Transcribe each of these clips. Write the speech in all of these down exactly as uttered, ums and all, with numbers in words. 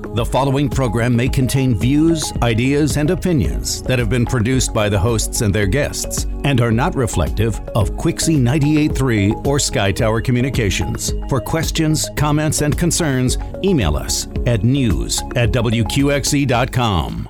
The following program may contain views, ideas, and opinions that have been produced by the hosts and their guests and are not reflective of Quixie ninety-eight point three or Sky Tower Communications. For questions, comments, and concerns, email us at news at w q x e dot com.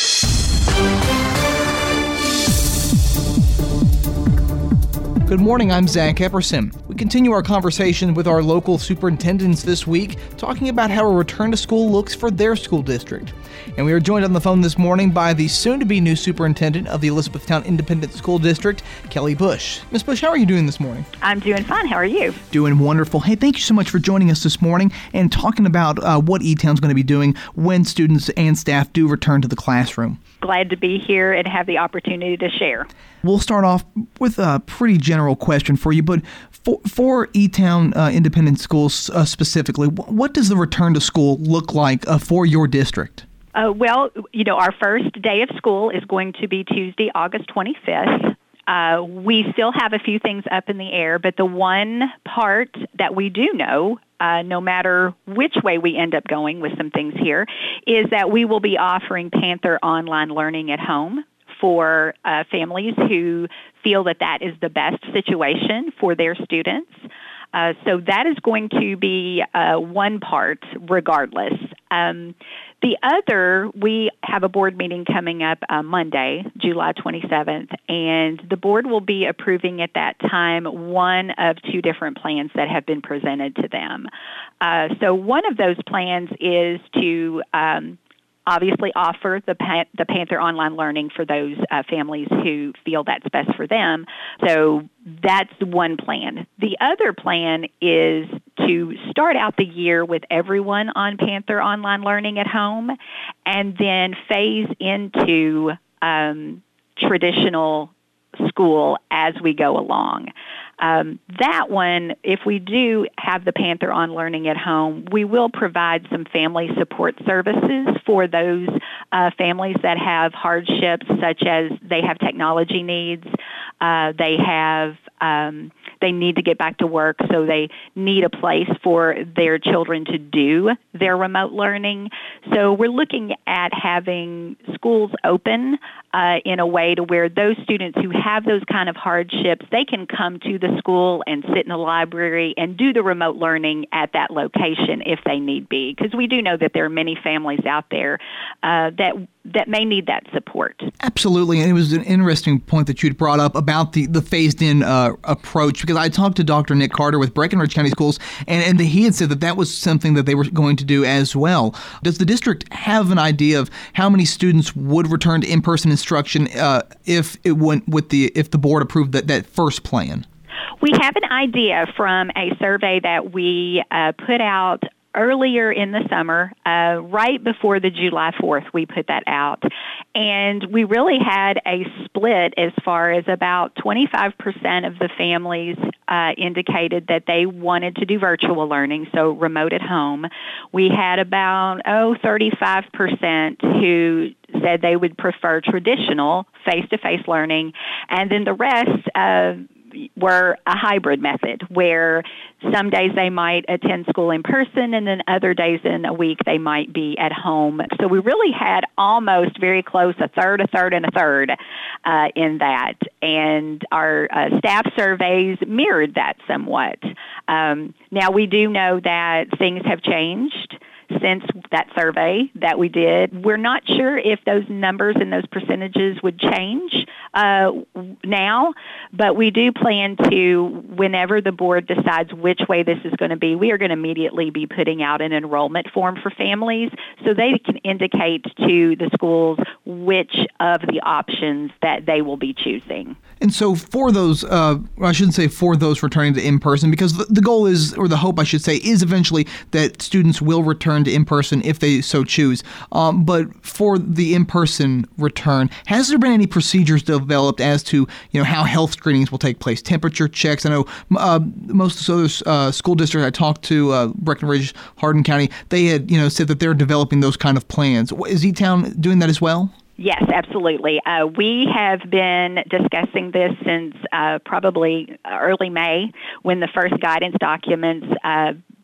Good morning, I'm Zach Epperson. We continue our conversation with our local superintendents this week, talking about how a return to school looks for their school district. And we are joined on the phone this morning by the soon-to-be new superintendent of the Elizabethtown Independent School District, Kelly Bush. Miz Bush, how are you doing this morning? I'm doing fine. How are you? Doing wonderful. Hey, thank you so much for joining us this morning and talking about uh, what E-Town's going to be doing when students and staff do return to the classroom. Glad to be here and have the opportunity to share. We'll start off with a pretty general question for you, but for, for E-Town uh, Independent Schools uh, specifically, what does the return to school look like uh, for your district? Uh, well, you know, our first day of school is going to be Tuesday, August twenty-fifth. Uh, we still have a few things up in the air, but the one part that we do know, uh, no matter which way we end up going with some things here, is that we will be offering Panther online learning at home for uh, families who feel that that is the best situation for their students. Uh, so that is going to be uh, one part regardless. Um, the other, we have a board meeting coming up uh, Monday, July twenty-seventh, and the board will be approving at that time one of two different plans that have been presented to them. Uh, so one of those plans is to um, obviously offer the Pan- the Panther online learning for those uh, families who feel that's best for them. So that's one plan. The other plan is to start out the year with everyone on Panther online learning at home and then phase into um, traditional school as we go along. Um, that one, if we do have the Panther on learning at home, we will provide some family support services for those uh, families that have hardships, such as they have technology needs, uh, they have um, they need to get back to work, so they need a place for their children to do their remote learning. So we're looking at having schools open uh, in a way to where those students who have those kind of hardships, they can come to the school and sit in the library and do the remote learning at that location if they need be, because we do know that there are many families out there uh, that that may need that support. Absolutely, and it was an interesting point that you'd brought up about the, the phased-in uh, approach, because I talked to Doctor Nick Carter with Breckenridge County Schools, and, and he had said that that was something that they were going to do as well. Does the district have an idea of how many students would return to in-person instruction uh, if it went with the if the board approved that, that first plan? We have an idea from a survey that we uh, put out earlier in the summer, uh, right before the July fourth, we put that out. And we really had a split as far as about twenty-five percent of the families uh, indicated that they wanted to do virtual learning, so remote at home. We had about, oh, thirty-five percent who said they would prefer traditional face-to-face learning. And then the rest uh, were a hybrid method where some days they might attend school in person and then other days in a week they might be at home. So we really had almost very close, a third, a third, and a third uh, in that. And our uh, staff surveys mirrored that somewhat. Um, now we do know that things have changed since that survey that we did. We're not sure if those numbers and those percentages would change uh, now, but we do plan to, whenever the board decides which way this is going to be, we are going to immediately be putting out an enrollment form for families so they can indicate to the schools which of the options that they will be choosing. And so for those, uh, I shouldn't say for those returning to in-person, because the, the goal is, or the hope I should say, is eventually that students will return to in-person if they so choose. Um, but for the in-person return, has there been any procedures developed as to, you know, how health screenings will take place, temperature checks? I know uh, most of those uh, school districts I talked to, uh, Breckenridge, Hardin County, they had, you know, said that they're developing those kind of plans. Is E-Town doing that as well? Yes, absolutely. Uh, we have been discussing this since uh, probably early May when the first guidance documents uh,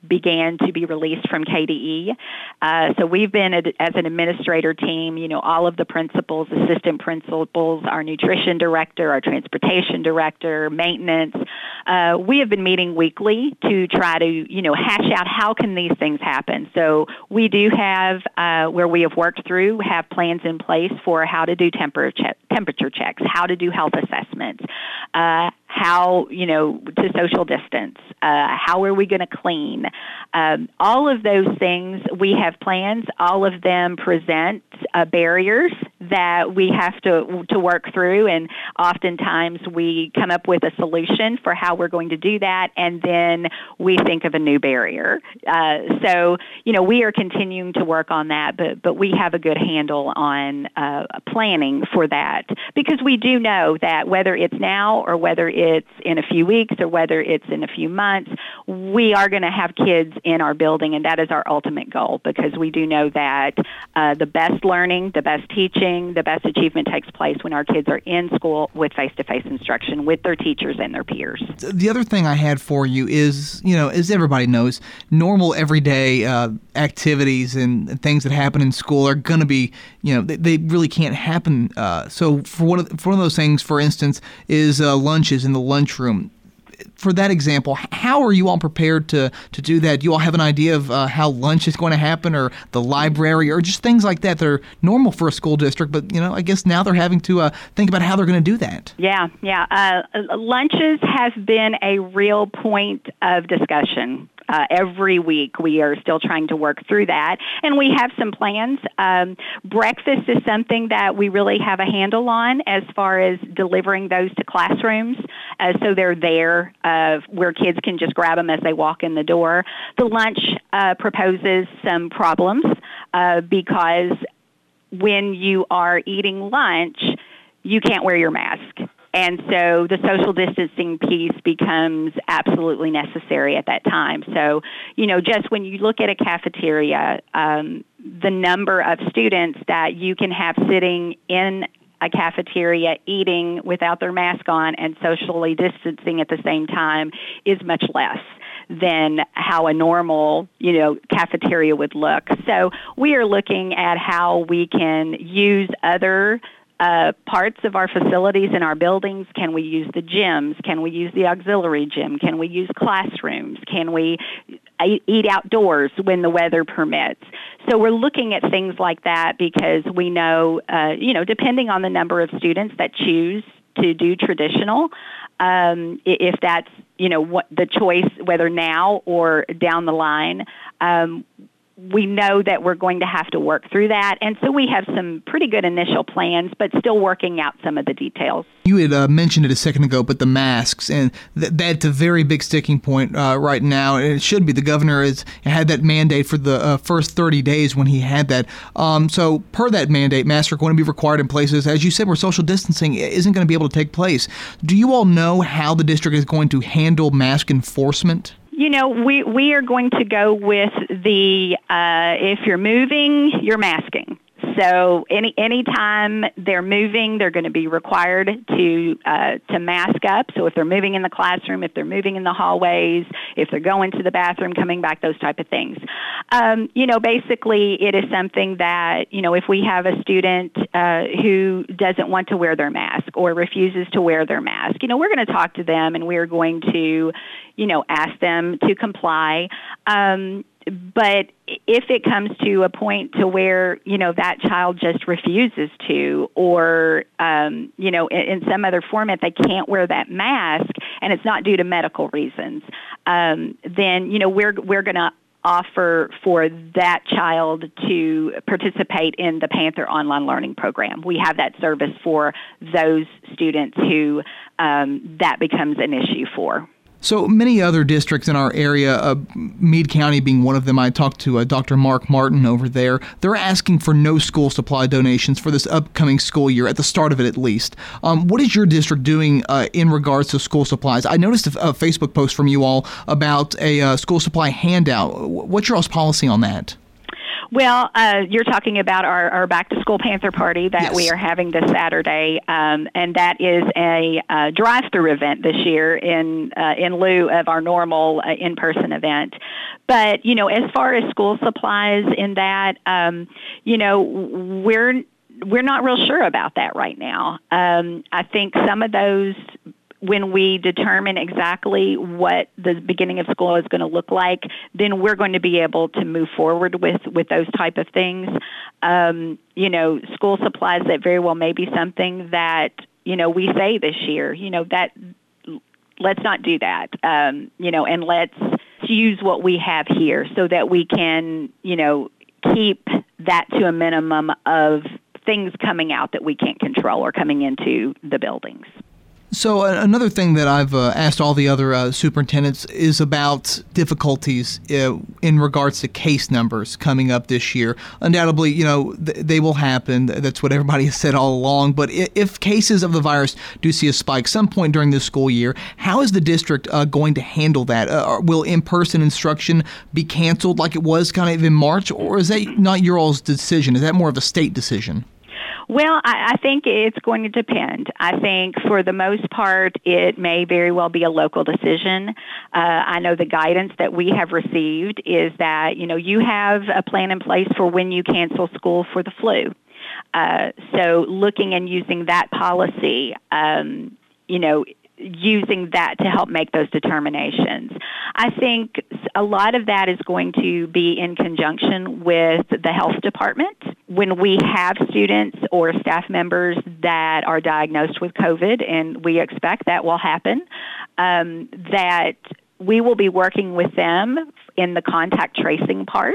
began to be released from K D E. Uh, so we've been, as an administrator team, you know, all of the principals, assistant principals, our nutrition director, our transportation director, maintenance, uh, we have been meeting weekly to try to, you know, hash out how can these things happen. So we do have, uh, where we have worked through, have plans in place for how to do temperature temperature checks, how to do health assessments, uh, how, you know, to social distance, uh, how are we going to clean? Um, all of those things, we have plans. All of them present uh, barriers that we have to to work through, and oftentimes we come up with a solution for how we're going to do that, and then we think of a new barrier. Uh, so, you know, we are continuing to work on that, but but we have a good handle on uh, planning for that, because we do know that whether it's now or whether it's in a few weeks or whether it's in a few months, we are going to have kids in our building, and that is our ultimate goal, because we do know that uh, the best learning, the best teaching, the best achievement takes place when our kids are in school with face-to-face instruction with their teachers and their peers. The other thing I had for you is, you know, as everybody knows, normal everyday uh, activities and things that happen in school are going to be, you know, they, they really can't happen. Uh, so for one, of, for one of those things, for instance, is uh, lunches in the lunchroom. For that example, how are you all prepared to, to do that? Do you all have an idea of uh, how lunch is going to happen, or the library, or just things like that that are normal for a school district? But, you know, I guess now they're having to uh, think about how they're going to do that. Yeah, yeah. Uh, lunches have been a real point of discussion. Uh, every week we are still trying to work through that, and we have some plans. Um, breakfast is something that we really have a handle on as far as delivering those to classrooms, uh, so they're there uh, where kids can just grab them as they walk in the door. The lunch uh, proposes some problems uh, because when you are eating lunch, you can't wear your mask. And so the social distancing piece becomes absolutely necessary at that time. So, you know, just when you look at a cafeteria, um, the number of students that you can have sitting in a cafeteria eating without their mask on and socially distancing at the same time is much less than how a normal, you know, cafeteria would look. So we are looking at how we can use other Uh, parts of our facilities in our buildings. Can we use the gyms? Can we use the auxiliary gym? Can we use classrooms? Can we eat outdoors when the weather permits? So we're looking at things like that because we know, uh, you know, depending on the number of students that choose to do traditional, um, if that's, you know, what the choice, whether now or down the line, um, we know that we're going to have to work through that. And so we have some pretty good initial plans, but still working out some of the details. You had uh, mentioned it a second ago, but the masks, and th- that's a very big sticking point uh, right now. And it should be. The governor has had that mandate for the uh, first thirty days when he had that. Um, so per that mandate, masks are going to be required in places, as you said, where social distancing isn't going to be able to take place. Do you all know how the district is going to handle mask enforcement? You know, we, we are going to go with the, uh, if you're moving, you're masking. So any anytime they're moving, they're going to be required to uh, to mask up. So if they're moving in the classroom, if they're moving in the hallways, if they're going to the bathroom, coming back, those type of things. Um, you know, basically it is something that, you know, if we have a student uh, who doesn't want to wear their mask or refuses to wear their mask, you know, we're going to talk to them and we're going to, you know, ask them to comply. Um, But if it comes to a point to where, you know, that child just refuses to, or, um, you know, in, in some other format, they can't wear that mask and it's not due to medical reasons, um, then, you know, we're, we're going to offer for that child to participate in the Panther online learning program. We have that service for those students who um, that becomes an issue for. So many other districts in our area, uh, Meade County being one of them, I talked to uh, Doctor Mark Martin over there. They're asking for no school supply donations for this upcoming school year, at the start of it at least. Um, what is your district doing uh, in regards to school supplies? I noticed a, a Facebook post from you all about a uh, school supply handout. What's your all's policy on that? Well, uh, you're talking about our, our Back to School Panther Party that Yes. we are having this Saturday, um, and that is a uh, drive-through event this year in uh, in lieu of our normal uh, in-person event. But you know, as far as school supplies in that, um, you know, we're we're not real sure about that right now. Um, I think some of those, when we determine exactly what the beginning of school is going to look like, then we're going to be able to move forward with, with those type of things. Um, you know, school supplies, that very well may be something that, you know, we say this year, you know, that let's not do that, um, you know, and let's use what we have here so that we can, you know, keep that to a minimum of things coming out that we can't control or coming into the buildings. So uh, another thing that I've uh, asked all the other uh, superintendents is about difficulties uh, in regards to case numbers coming up this year. Undoubtedly, you know, th- they will happen. That's what everybody has said all along. But if cases of the virus do see a spike some point during this school year, how is the district uh, going to handle that? Uh, will in-person instruction be canceled like it was kind of in March, or is that not your all's decision? Is that more of a state decision? Well, I, I think it's going to depend. I think for the most part, it may very well be a local decision. Uh, I know the guidance that we have received is that, you know, you have a plan in place for when you cancel school for the flu. Uh, so looking and using that policy, um, you know, using that to help make those determinations. I think a lot of that is going to be in conjunction with the health department. When we have students or staff members that are diagnosed with COVID, and we expect that will happen, um, that we will be working with them in the contact tracing part.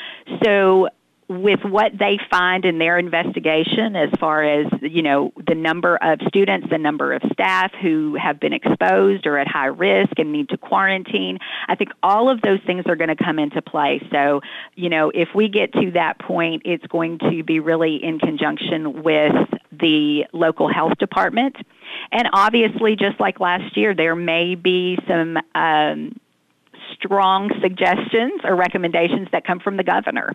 So with what they find in their investigation as far as, you know, the number of students, the number of staff who have been exposed or at high risk and need to quarantine, I think all of those things are going to come into play. So, you know, if we get to that point, it's going to be really in conjunction with the local health department. And obviously, just like last year, there may be some um, strong suggestions or recommendations that come from the governor.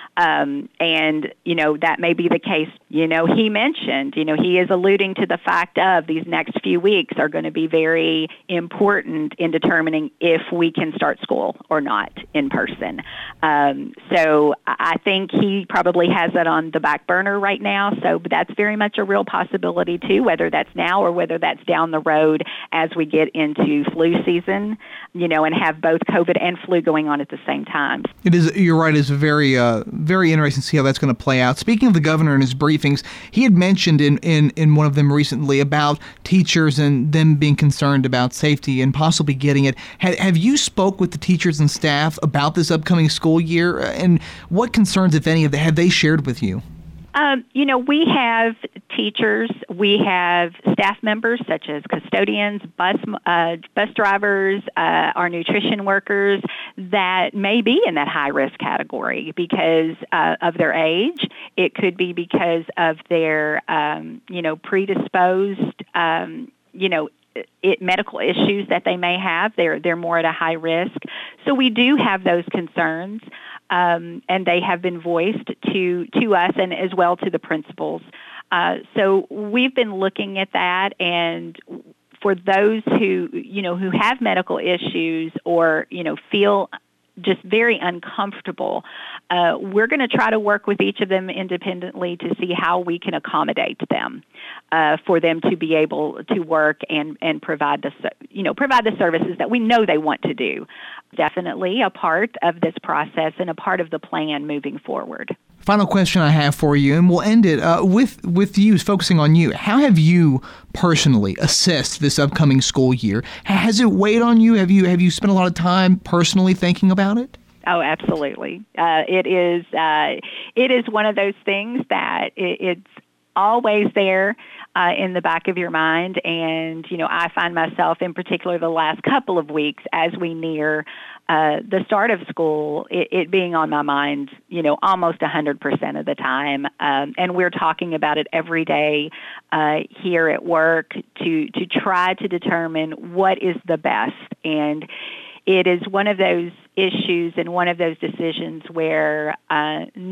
Um, and, you know, that may be the case. You know, he mentioned, you know, he is alluding to the fact of these next few weeks are going to be very important in determining if we can start school or not in person. Um, so I think he probably has that on the back burner right now. So that's very much a real possibility, too, whether that's now or whether that's down the road as we get into flu season, you know, and have both COVID and flu going on at the same time. It is, you're right, it's very, uh, very interesting to see how that's going to play out. Speaking of the governor and his briefings, he had mentioned in, in, in one of them recently about teachers and them being concerned about safety and possibly getting it. Have, have you spoke with the teachers and staff about this upcoming school year? And what concerns, if any, have they shared with you? Um, you know, we have teachers, we have staff members such as custodians, bus uh, bus drivers, uh, our nutrition workers that may be in that high-risk category because uh, of their age. It could be because of their, um, you know, predisposed, um, you know, It, medical issues that they may have. They're they're more at a high risk. So we do have those concerns, um, and they have been voiced to to us and as well to the principals. Uh, so we've been looking at that, and for those who you know who have medical issues or you know feel just very uncomfortable, uh, we're going to try to work with each of them independently to see how we can accommodate them uh, for them to be able to work and, and provide the you know provide the services that we know they want to do. Definitely a part of this process and a part of the plan moving forward. Final question I have for you, and we'll end it uh, with with you, focusing on you. How have you personally assessed this upcoming school year? Has it weighed on you? Have you have you spent a lot of time personally thinking about it? Oh, absolutely. Uh, it is uh, it is one of those things that it, it's always there uh, in the back of your mind. And, you know, I find myself in particular the last couple of weeks as we near uh, the start of school, it, it being on my mind, you know, almost one hundred percent of the time. Um, and we're talking about it every day uh, here at work to, to try to determine what is the best. And it is one of those issues and one of those decisions where uh,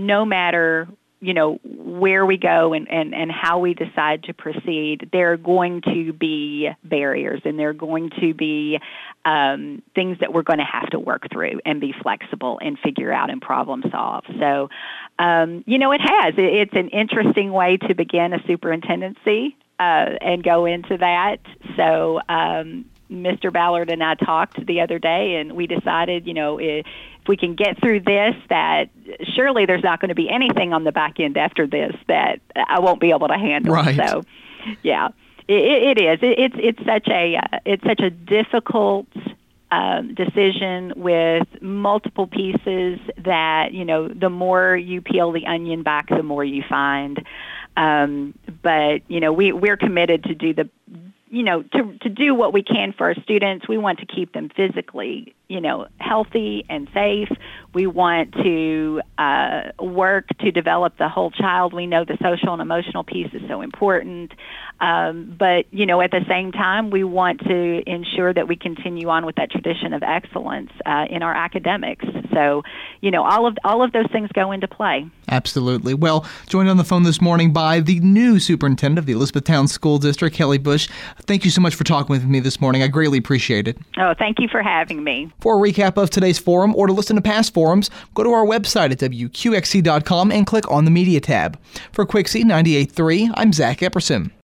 no matter you know, where we go and, and, and how we decide to proceed, there are going to be barriers and there are going to be um, things that we're going to have to work through and be flexible and figure out and problem solve. So, um, you know, it has. It's an interesting way to begin a superintendency uh, and go into that. So, um, Mister Ballard and I talked the other day, and we decided, you know, if we can get through this, that surely there's not going to be anything on the back end after this that I won't be able to handle. Right. So, yeah, it, it is. It, it's it's such a uh, it's such a difficult um, decision with multiple pieces that, you know, the more you peel the onion back, the more you find. Um, but you know, we we're committed to do the. you know, to to do what we can for our students. We want to keep them physically, you know, healthy and safe. We want to uh, work to develop the whole child. We know the social and emotional piece is so important. Um, but, you know, at the same time, we want to ensure that we continue on with that tradition of excellence uh, in our academics. So, you know, all of all of those things go into play. Absolutely. Well, joined on the phone this morning by the new superintendent of the Elizabethtown School District, Kelly Bush. Thank you so much for talking with me this morning. I greatly appreciate it. Oh, thank you for having me. For a recap of today's forum or to listen to past forums, go to our website at W Q X C dot com and click on the Media tab. For Quixie ninety-eight point three, I'm Zach Epperson.